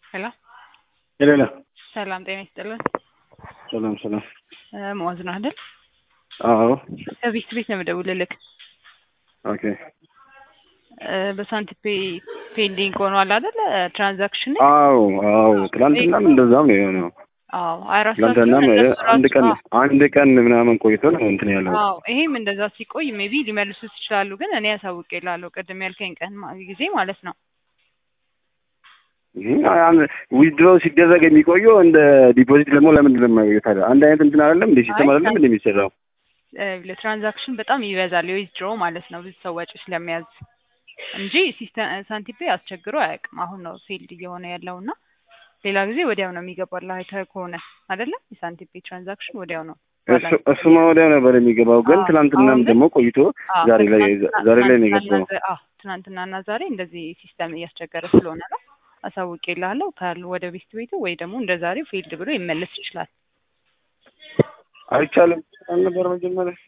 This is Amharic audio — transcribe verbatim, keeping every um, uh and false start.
ሄሎ ሄሎ ሰላም ጤና ይስጥልን። ሰላም ሰላም። ሙአዝ ነህ አይደል? አዎ። ከቤት ቤት ነው የምደውልልህ። ኦኬ። በሳንቲፔ ፔንዲንግ ሆኗል አይደል ትራንዛክሽን? አዎ አዎ። ትናንትናም እንደዛም ነው የሆነው። አዎ አራስ ትናንትናም አንድ ቀን አንድ ቀን ምናምን ቆይቶ ነው እንትን ያለው። አዎ ይሄም እንደዛ ሲቆይ ሜቢ ሊመልሱት ይችላሉ፣ ግን እኔ ያሳውቅልሃለሁ ቅድም ያልከኝ ቀን ጊዜ ማለት ነው። ዊዝድሮ ሲደረግ የሚቆየው እንደ ዲፖዚት ደግሞ ለምንድን ነው የማይቆየው ታዲያ? አንድ አይነት እንትን አይደለም እንደ ሲስተም አይደለም እንደ የሚሰራው? ለትራንዛክሽን በጣም ይበዛል የዊዝድሮ ማለት ነው፣ ብዙ ሰው ወጪ ስለሚያዝ እንጂ ሲስተም ሳንቲፔ አስቸግሮ አያውቅም። አሁን ነው ፌልድ እየሆነ ያለውና ሌላ ጊዜ ወዲያው ነው የሚገባልህ። አይተህ ከሆነ አይደለ የሳንቲፔ ትራንዛክሽን ወዲያው ነው። እሱማ ወዲያው ነበር የሚገባው፣ ግን ትናንትናም ደግሞ ቆይቶ ዛሬ ላይ ዛሬ ላይ ነው የገባው። አዎ ትናንትናና ዛሬ እንደዚህ ሲስተም እያስቸገረ ስለሆነ ነው። አሳውቄልሃለሁ። ካሉ ወደ ቤት ቤቱ ወይ ደግሞ እንደ ዛሬው ፌልድ ብሎ ይመለስ ይችላል። አይቻልም አልነበር መጀመሪያ